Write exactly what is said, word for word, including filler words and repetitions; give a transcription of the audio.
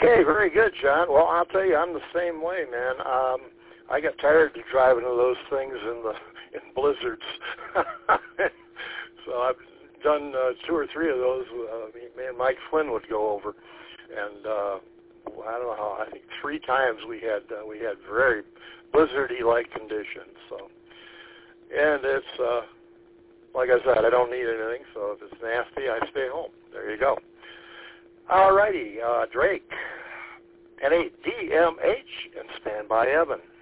Okay, very good, John. Well, I'll tell you, I'm the same way, man. Um, I got tired of driving to those things in the in blizzards. So I've done uh, two or three of those. Uh, me, me and Mike Flynn would go over, and uh, I don't know how. I think three times we had uh, we had very blizzardy-like conditions. So, and it's uh, like I said, I don't need anything. So if it's nasty, I stay home. There you go. All righty, uh, Drake, N eight D M H, and Stand By Evan.